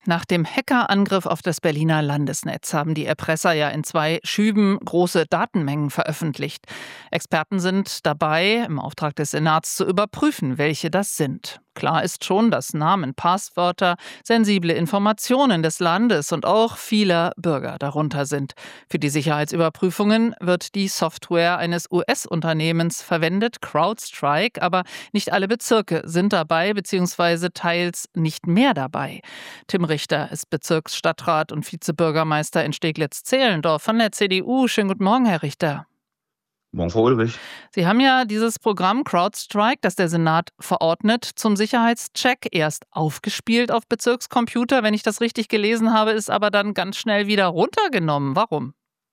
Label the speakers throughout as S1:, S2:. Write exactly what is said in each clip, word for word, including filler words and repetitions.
S1: Nach dem Hackerangriff auf das Berliner Landesnetz haben die Erpresser ja in zwei Schüben große Datenmengen veröffentlicht. Experten sind dabei, im Auftrag des Senats zu überprüfen, welche das sind. Klar ist schon, dass Namen, Passwörter, sensible Informationen des Landes und auch vieler Bürger darunter sind. Für die Sicherheitsüberprüfungen wird die Software eines U S-Unternehmens verwendet, CrowdStrike, aber nicht alle Bezirke sind dabei bzw. teils nicht mehr dabei. Tim Richter ist Bezirksstadtrat und Vizebürgermeister in Steglitz-Zehlendorf von der C D U. Schönen guten Morgen, Herr Richter.
S2: Morgen, Frau Ulrich.
S1: Sie haben ja dieses Programm CrowdStrike, das der Senat verordnet, zum Sicherheitscheck erst aufgespielt auf Bezirkscomputer. Wenn ich das richtig gelesen habe, ist aber dann ganz schnell wieder runtergenommen. Warum?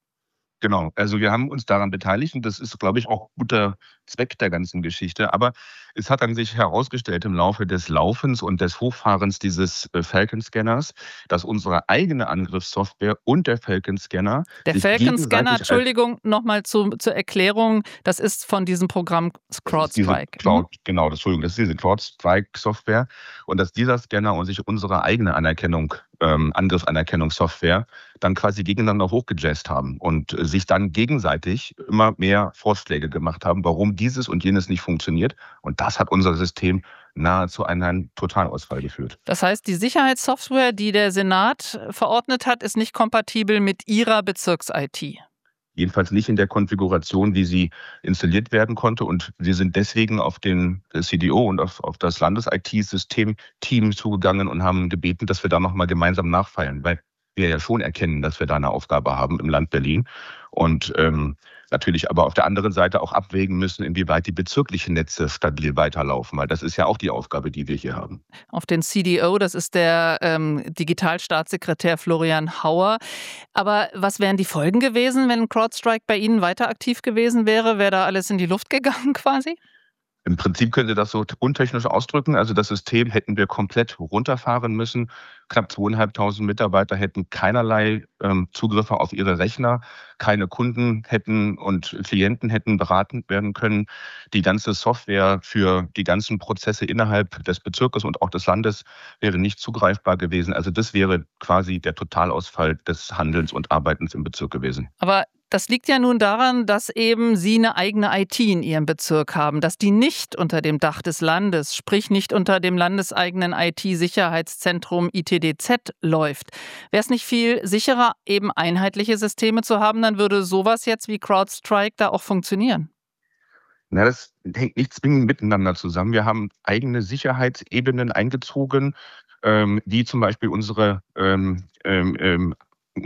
S2: Genau, also wir haben uns daran beteiligt und das ist, glaube ich, auch guter Zweck der ganzen Geschichte. Aber es hat dann sich herausgestellt im Laufe des Laufens und des Hochfahrens dieses äh, Falcon-Scanners, dass unsere eigene Angriffssoftware und der Falcon-Scanner
S1: Der
S2: sich
S1: Falcon-Scanner,
S2: gegenseitig als
S1: Entschuldigung, nochmal zu, zur Erklärung, das ist von diesem Programm
S2: Das ist diese
S1: CrowdStrike.
S2: Cloud, genau, das, Entschuldigung, das ist diese CrowdStrike-Software und dass dieser Scanner und sich unsere eigene Anerkennung, ähm, Angriffsanerkennungssoftware dann quasi gegeneinander hochgejazzt haben und äh, sich dann gegenseitig immer mehr Vorschläge gemacht haben, warum dieses und jenes nicht funktioniert. Und das hat unser System nahezu an einen Totalausfall geführt.
S1: Das heißt, die Sicherheitssoftware, die der Senat verordnet hat, ist nicht kompatibel mit Ihrer Bezirks-I T.
S2: Jedenfalls nicht in der Konfiguration, wie sie installiert werden konnte. Und wir sind deswegen auf den C D O und auf, auf das Landes-I T-System-Team zugegangen und haben gebeten, dass wir da nochmal gemeinsam nachfeilen, weil wir ja schon erkennen, dass wir da eine Aufgabe haben im Land Berlin. Und ähm, natürlich aber auf der anderen Seite auch abwägen müssen, inwieweit die bezirklichen Netze stabil weiterlaufen, weil das ist ja auch die Aufgabe, die wir hier haben.
S1: Auf den C D O, das ist der ähm, Digitalstaatssekretär Florian Hauer. Aber was wären die Folgen gewesen, wenn CrowdStrike bei Ihnen weiter aktiv gewesen wäre? Wäre da alles in die Luft gegangen quasi?
S2: Im Prinzip könnte das so untechnisch ausdrücken. Also das System hätten wir komplett runterfahren müssen. Knapp zweieinhalbtausend Mitarbeiter hätten keinerlei ähm, Zugriffe auf ihre Rechner. Keine Kunden hätten und Klienten hätten beraten werden können. Die ganze Software für die ganzen Prozesse innerhalb des Bezirkes und auch des Landes wäre nicht zugreifbar gewesen. Also das wäre quasi der Totalausfall des Handelns und Arbeitens im Bezirk gewesen.
S1: Aber das liegt ja nun daran, dass eben Sie eine eigene I T in Ihrem Bezirk haben, dass die nicht unter dem Dach des Landes, sprich nicht unter dem landeseigenen I T-Sicherheitszentrum I T D Z läuft. Wäre es nicht viel sicherer, eben einheitliche Systeme zu haben, dann würde sowas jetzt wie CrowdStrike da auch funktionieren.
S2: Na, das hängt nicht zwingend miteinander zusammen. Wir haben eigene Sicherheitsebenen eingezogen, ähm, wie zum Beispiel unsere ähm, ähm, ähm,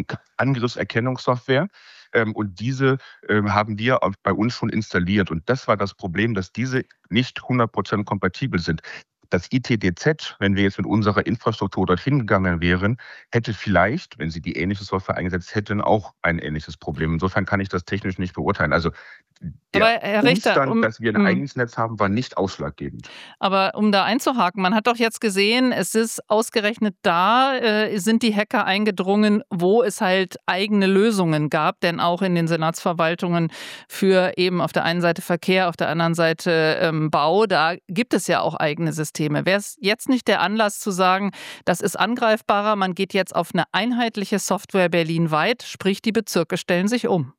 S2: Angriffserkennungssoftware. Ähm, und diese ähm, haben wir auch bei uns schon installiert. Und das war das Problem, dass diese nicht hundert Prozent kompatibel sind. Das I T D Z, wenn wir jetzt mit unserer Infrastruktur dorthin gegangen wären, hätte vielleicht, wenn sie die ähnliche Software eingesetzt hätten, auch ein ähnliches Problem. Insofern kann ich das technisch nicht beurteilen. Also
S1: Aber
S2: der
S1: Herr Richter,
S2: Umstand,
S1: um,
S2: dass wir ein
S1: hm.
S2: eigenes Netz haben, war nicht ausschlaggebend.
S1: Aber um da einzuhaken, man hat doch jetzt gesehen, es ist ausgerechnet da, äh, sind die Hacker eingedrungen, wo es halt eigene Lösungen gab. Denn auch in den Senatsverwaltungen für eben auf der einen Seite Verkehr, auf der anderen Seite ähm, Bau, da gibt es ja auch eigene Systeme. Wäre es jetzt nicht der Anlass zu sagen, das ist angreifbarer, man geht jetzt auf eine einheitliche Software berlinweit, sprich die Bezirke stellen sich um?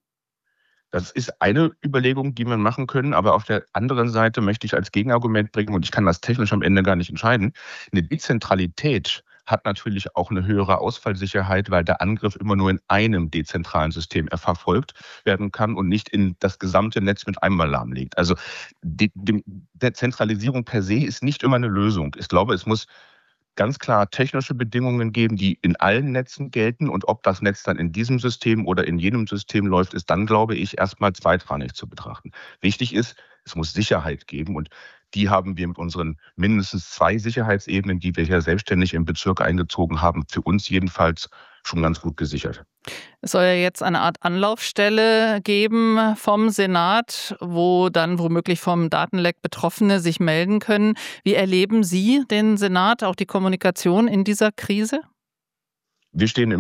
S2: Das ist eine Überlegung, die wir machen können, aber auf der anderen Seite möchte ich als Gegenargument bringen, und ich kann das technisch am Ende gar nicht entscheiden, eine Dezentralität hat natürlich auch eine höhere Ausfallsicherheit, weil der Angriff immer nur in einem dezentralen System verfolgt werden kann und nicht in das gesamte Netz mit einmal lahmlegt. Also die, die Dezentralisierung per se ist nicht immer eine Lösung. Ich glaube, es muss ganz klar technische Bedingungen geben, die in allen Netzen gelten. Und ob das Netz dann in diesem System oder in jenem System läuft, ist dann, glaube ich, erstmal zweitrangig zu betrachten. Wichtig ist, es muss Sicherheit geben. Und die haben wir mit unseren mindestens zwei Sicherheitsebenen, die wir hier selbstständig im Bezirk eingezogen haben, für uns jedenfalls schon ganz gut gesichert.
S1: Es soll ja jetzt eine Art Anlaufstelle geben vom Senat, wo dann womöglich vom Datenleck Betroffene sich melden können. Wie erleben Sie den Senat, auch die Kommunikation in dieser Krise?
S2: Wir stehen im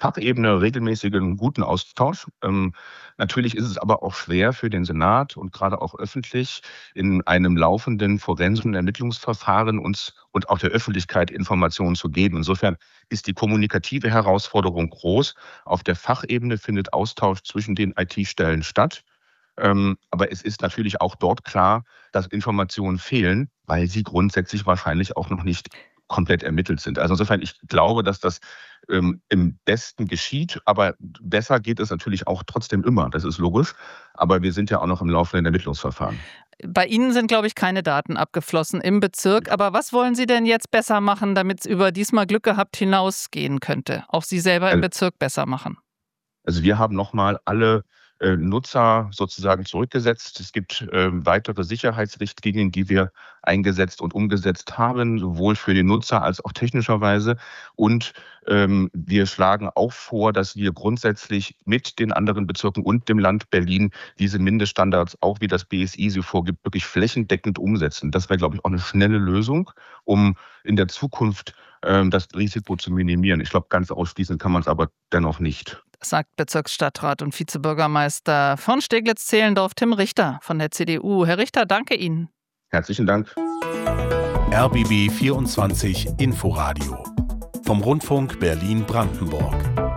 S2: Fachebene regelmäßigen guten Austausch. Ähm, natürlich ist es aber auch schwer für den Senat und gerade auch öffentlich in einem laufenden forensischen Ermittlungsverfahren uns und auch der Öffentlichkeit Informationen zu geben. Insofern ist die kommunikative Herausforderung groß. Auf der Fachebene findet Austausch zwischen den I T-Stellen statt. Ähm, aber es ist natürlich auch dort klar, dass Informationen fehlen, weil sie grundsätzlich wahrscheinlich auch noch nicht komplett ermittelt sind. Also insofern, ich glaube, dass das ähm, im Besten geschieht, aber besser geht es natürlich auch trotzdem immer, das ist logisch. Aber wir sind ja auch noch im laufenden Ermittlungsverfahren.
S1: Bei Ihnen sind, glaube ich, keine Daten abgeflossen im Bezirk. Aber was wollen Sie denn jetzt besser machen, damit es über diesmal Glück gehabt hinausgehen könnte? Auch Sie selber im
S2: Also,
S1: Bezirk besser machen?
S2: Also wir haben nochmal alle äh, Nutzer sozusagen zurückgesetzt. Es gibt ähm, weitere Sicherheitsrichtlinien, die wir eingesetzt und umgesetzt haben, sowohl für den Nutzer als auch technischerweise. Und ähm, wir schlagen auch vor, dass wir grundsätzlich mit den anderen Bezirken und dem Land Berlin diese Mindeststandards, auch wie das B S I sie vorgibt, wirklich flächendeckend umsetzen. Das wäre, glaube ich, auch eine schnelle Lösung, um in der Zukunft ähm, das Risiko zu minimieren. Ich glaube, ganz ausschließen kann man es aber dennoch nicht.
S1: Sagt Bezirksstadtrat und Vizebürgermeister von Steglitz-Zehlendorf Tim Richter von der C D U. Herr Richter, danke Ihnen.
S2: Herzlichen Dank.
S3: R B B vierundzwanzig Inforadio vom Rundfunk Berlin-Brandenburg.